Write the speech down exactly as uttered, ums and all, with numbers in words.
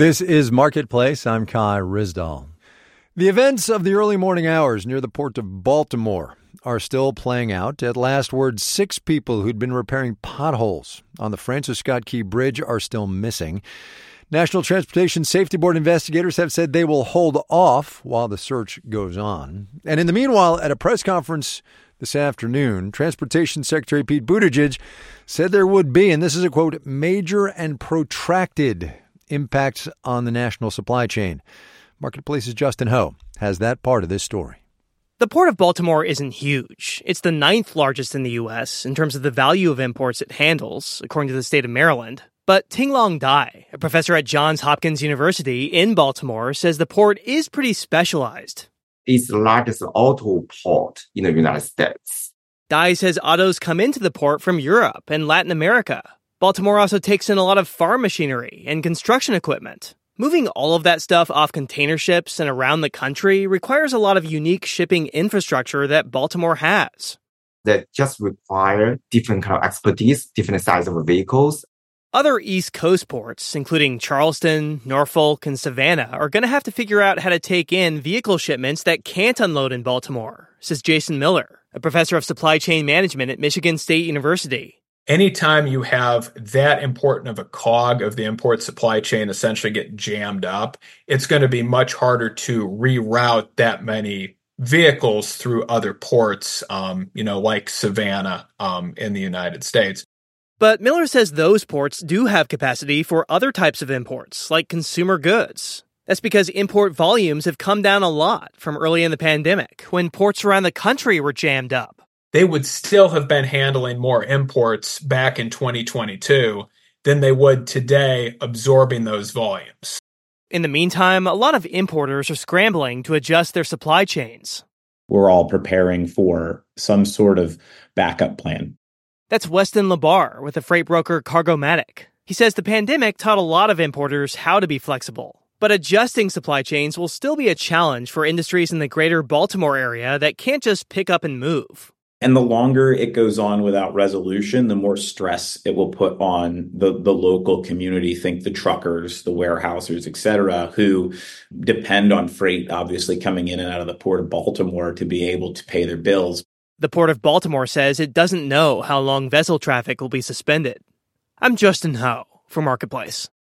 This is Marketplace. I'm Kai Ryssdal. The events of the early morning hours near the port of Baltimore are still playing out. At last word, six people who'd been repairing potholes on the Francis Scott Key Bridge are still missing. National Transportation Safety Board investigators have said they will hold off while the search goes on. And in the meanwhile, at a press conference this afternoon, Transportation Secretary Pete Buttigieg said there would be, and this is a quote, major and protracted impacts on the national supply chain. Marketplace's Justin Ho has that part of this story. The Port of Baltimore isn't huge. It's the ninth largest in the U S in terms of the value of imports it handles, according to the state of Maryland. But Ting-Long Dai, a professor at Johns Hopkins University in Baltimore, says the port is pretty specialized. It's the largest auto port in the United States. Dai says autos come into the port from Europe and Latin America. Baltimore also takes in a lot of farm machinery and construction equipment. Moving all of that stuff off container ships and around the country requires a lot of unique shipping infrastructure that Baltimore has. That just require different kind of expertise, different size of vehicles. Other East Coast ports, including Charleston, Norfolk, and Savannah, are going to have to figure out how to take in vehicle shipments that can't unload in Baltimore, says Jason Miller, a professor of supply chain management at Michigan State University. Anytime you have that important of a cog of the import supply chain essentially get jammed up, it's going to be much harder to reroute that many vehicles through other ports, um, you know, like Savannah um, in the United States. But Miller says those ports do have capacity for other types of imports, like consumer goods. That's because import volumes have come down a lot from early in the pandemic, when ports around the country were jammed up. They would still have been handling more imports back in twenty twenty-two than they would today, absorbing those volumes. In the meantime, a lot of importers are scrambling to adjust their supply chains. We're all preparing for some sort of backup plan. That's Weston Labar with the freight broker Cargomatic. He says the pandemic taught a lot of importers how to be flexible. But adjusting supply chains will still be a challenge for industries in the greater Baltimore area that can't just pick up and move. And the longer it goes on without resolution, the more stress it will put on the, the local community. Think the truckers, the warehousers, et cetera, who depend on freight, obviously coming in and out of the Port of Baltimore to be able to pay their bills. The Port of Baltimore says it doesn't know how long vessel traffic will be suspended. I'm Justin Ho for Marketplace.